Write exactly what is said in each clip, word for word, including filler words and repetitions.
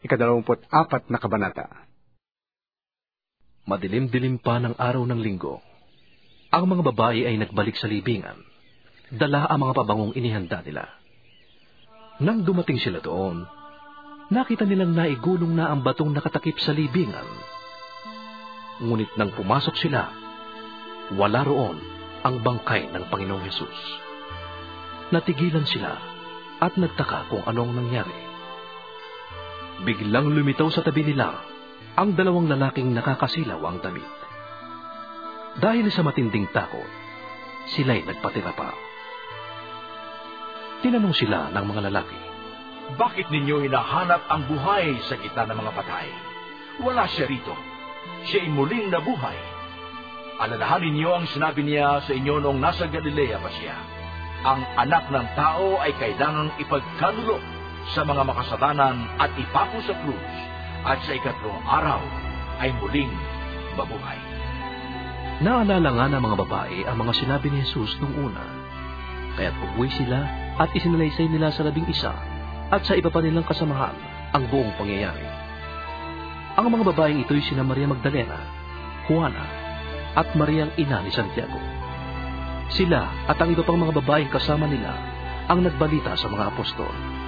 ikadalawamput apat na kabanata. Madilim-dilim pa ng araw ng linggo. Ang mga babae ay nagbalik sa libingan. Dala ang mga pabangong inihanda nila. Nang dumating sila doon, nakita nilang naigulong na ang batong nakatakip sa libingan. Ngunit nang pumasok sila, wala roon ang bangkay ng Panginoong Hesus. Natigilan sila at nagtaka kung anong nangyari. Biglang lumitaw sa tabi nila ang dalawang lalaking nakakasilaw ang damit. Dahil sa matinding takot, sila'y nagpatira pa. Tinanong sila ng mga lalaki, "Bakit ninyo hinahanap ang buhay sa gitna ng mga patay? Wala siya rito. Siya'y muling nabuhay. Alalahanin niyo ang sinabi niya sa inyo noong nasa Galilea pa siya. Ang anak ng tao ay kailangang ipagkanulo sa mga makasalanan at ipako sa krus, at sa ikatlong araw ay muling mabuhay." Naalala nga ng mga babae ang mga sinabi ni Jesus nung una. Kaya't umuwi sila at isinalaysay nila sa labing isa at sa iba pa nilang kasamahan ang buong pangyayari. Ang mga babaeng ito'y sina Maria Magdalena, Juana, at Mariang ina ni Santiago. Sila at ang iba pang mga babaeng kasama nila ang nagbalita sa mga apostol.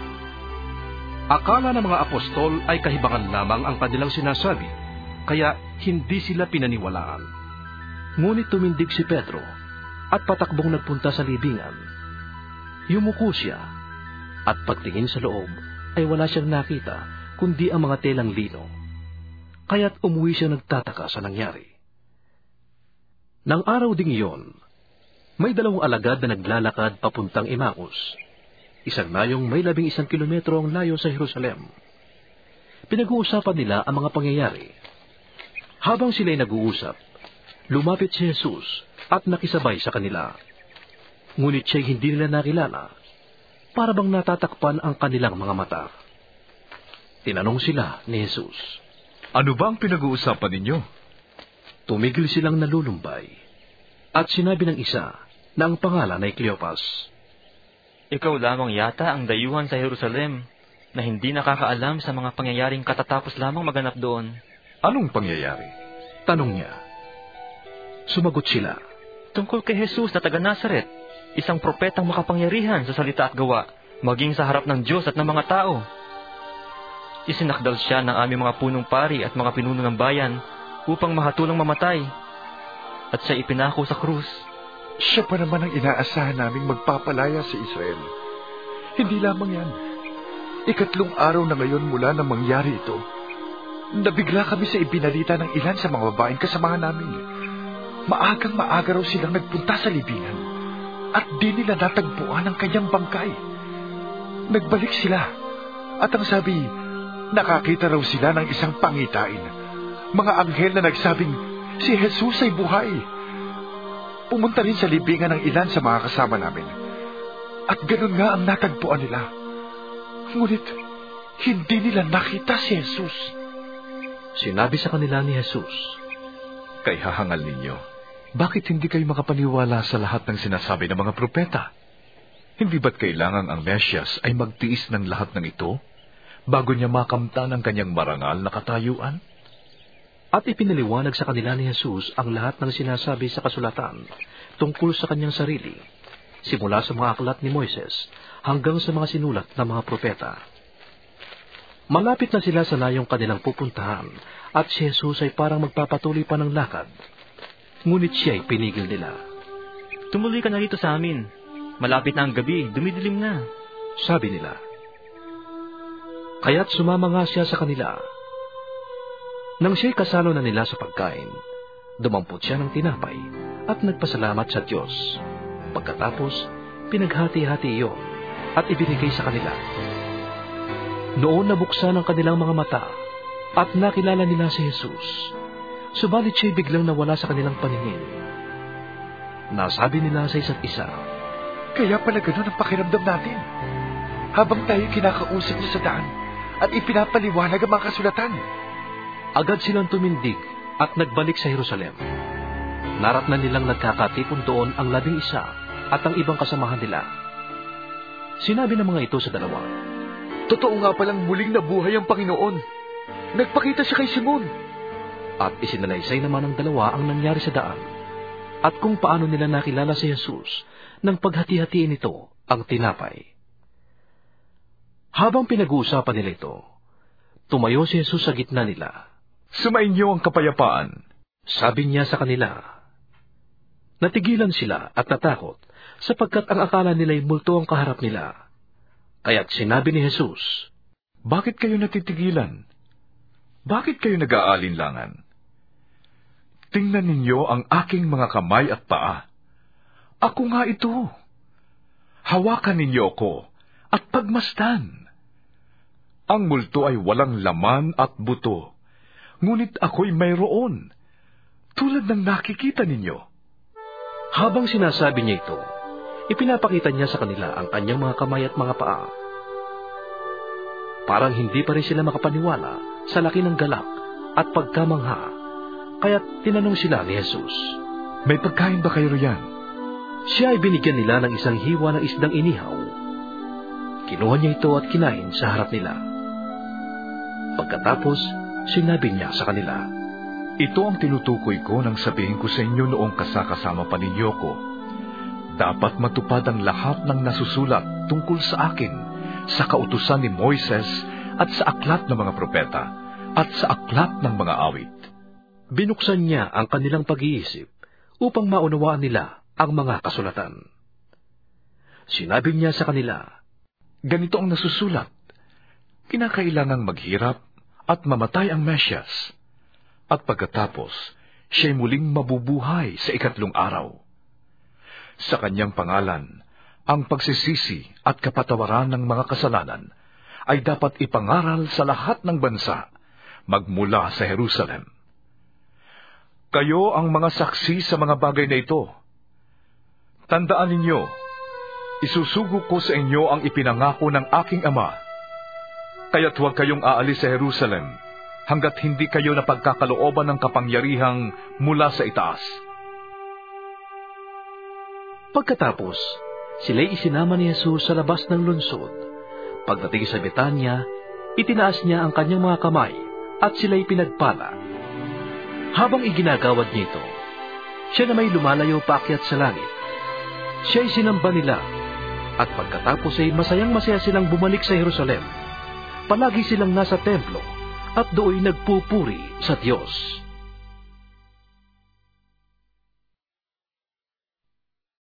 Akala ng mga apostol ay kahibangan lamang ang kanilang sinasabi, kaya hindi sila pinaniwalaan. Ngunit tumindig si Pedro at patakbong nagpunta sa libingan. Yumuko siya at pagtingin sa loob ay wala siyang nakita kundi ang mga telang lino. Kaya't umuwi siya nagtataka sa nangyari. Nang araw ding iyon, may dalawang alagad na naglalakad papuntang Emmaus. Isang layong may labing isang kilometro ang layo sa Jerusalem. Pinag-uusapan nila ang mga pangyayari. Habang sila'y nag-uusap, lumapit si Jesus at nakisabay sa kanila. Ngunit siya'y hindi nila nakilala, para bang natatakpan ang kanilang mga mata. Tinanong sila ni Jesus, "Ano ba ang pinag-uusapan ninyo?" Tumigil silang nalulumbay, at sinabi ng isa na ang pangalan ay Cleopas, "Ikaw lamang yata ang dayuhan sa Jerusalem na hindi nakakaalam sa mga pangyayaring katatapos lamang maganap doon." "Anong pangyayari?" tanong niya. Sumagot sila, "Tungkol kay Jesus na taga Nazaret, isang propetang makapangyarihan sa salita at gawa, maging sa harap ng Diyos at ng mga tao. Isinakdal siya ng aming mga punong pari at mga pinuno ng bayan upang mahatulang mamatay, at siya ipinako sa krus." Siya pa naman ang inaasahan naming magpapalaya sa Israel. Hindi lamang yan. Ikatlong araw na ngayon mula nang mangyari ito, nabigla kami sa ibinalita ng ilan sa mga babaeng kasamahan namin. Maagang maaga raw silang nagpunta sa libingan at di nila natagpuan ang kanyang bangkay. Nagbalik sila at ang sabi, nakakita raw sila ng isang pangitain. Mga anghel na nagsabing si Jesus ay buhay. Pumunta rin sa libingan ng ilan sa mga kasama namin. At ganun nga ang natagpuan nila. Ngunit hindi nila nakita si Jesus. Sinabi sa kanila ni Jesus, "Kay hahangal ninyo, bakit hindi kayo makapaniwala sa lahat ng sinasabi ng mga propeta? Hindi ba't kailangan ang Mesyas ay magtiis ng lahat ng ito bago niya makamtan ang kanyang marangal na katayuan?" At ipinaliwanag sa kanila ni Jesus ang lahat ng sinasabi sa kasulatan tungkol sa kanyang sarili, simula sa mga aklat ni Moises hanggang sa mga sinulat ng mga propeta. Malapit na sila sa layong kanilang pupuntahan at si Jesus ay parang magpapatuloy pa ng lakad. Ngunit siya ay pinigil nila. "Tumuloy ka na rito sa amin. Malapit na ang gabi, dumidilim na," sabi nila. Kaya't sumama nga siya sa kanila. Nang siya'y kasalo na nila sa pagkain, dumampot siya ng tinapay at nagpasalamat sa Diyos. Pagkatapos, pinaghati-hati iyon at ibinigay sa kanila. Noon nabuksan ang kanilang mga mata at nakilala nila si Jesus. Subalit siya'y biglang nawala sa kanilang paningin. Nasabi nila sa isa't isa, "Kaya pala ganun ang pakiramdam natin. Habang tayo kinakausap niya sa daan at ipinapaliwanag ang mga kasulatan." Agad silang tumindig at nagbalik sa Jerusalem. Naratnan nilang nagkakatipon doon ang labing isa at ang ibang kasamahan nila. Sinabi ng mga ito sa dalawa, Totoo nga palang muling nabuhay ang Panginoon. Nagpakita siya kay Simon. At isinalaysay naman ng dalawa ang nangyari sa daan, at kung paano nila nakilala si Jesus nang paghati-hatiin nito ang tinapay. Habang pinag-uusapan nila ito, tumayo si Jesus sa gitna nila. Sumainyo ang kapayapaan. Sabi niya sa kanila. Natigilan sila at natakot, sapagkat ang akala nila'y multo ang kaharap nila. Kaya't sinabi ni Jesus, Bakit kayo natitigilan? Bakit kayo nag-aalinlangan? Tingnan ninyo ang aking mga kamay at paa. Ako nga ito. Hawakan ninyo ako at pagmasdan. Ang multo ay walang laman at buto, ngunit ako'y mayroon, tulad ng nakikita ninyo. Habang sinasabi niya ito, ipinapakita niya sa kanila ang kanyang mga kamay at mga paa. Parang hindi pa rin sila makapaniwala sa laki ng galak at pagkamangha, kaya't tinanong sila ni Jesus, May pagkain ba kayo riyan? Siya ay binigyan nila ng isang hiwa ng isdang inihaw. Kinuha niya ito at kinain sa harap nila. Pagkatapos, sinabi niya sa kanila, Ito ang tinutukoy ko nang sabihin ko sa inyo noong kasakasama pa ninyo ko. Dapat matupad ang lahat ng nasusulat tungkol sa akin sa kautusan ni Moises at sa aklat ng mga propeta at sa aklat ng mga awit. Binuksan niya ang kanilang pag-iisip upang maunawaan nila ang mga kasulatan. Sinabi niya sa kanila, Ganito ang nasusulat, kinakailangang maghirap at mamatay ang Mesyas, at pagkatapos, siya'y muling mabubuhay sa ikatlong araw. Sa kanyang pangalan, ang pagsisisi at kapatawaran ng mga kasalanan ay dapat ipangaral sa lahat ng bansa, magmula sa Jerusalem. Kayo ang mga saksi sa mga bagay na ito. Tandaan ninyo, isusugo ko sa inyo ang ipinangako ng aking Ama, kaya't huwag kayong aalis sa Jerusalem hanggat hindi kayo napagkakalooban ng kapangyarihang mula sa itaas. Pagkatapos, sila'y isinama ni Jesus sa labas ng lungsod. Pagdating sa Betanya, itinaas niya ang kanyang mga kamay at sila'y pinagpala. Habang iginagawad niya ito, siya na may lumalayo paakyat sa langit. Siya'y sinamba nila, at pagkatapos ay masayang-masaya silang bumalik sa Jerusalem. Palagi silang nasa templo, at do'y nagpupuri sa Diyos.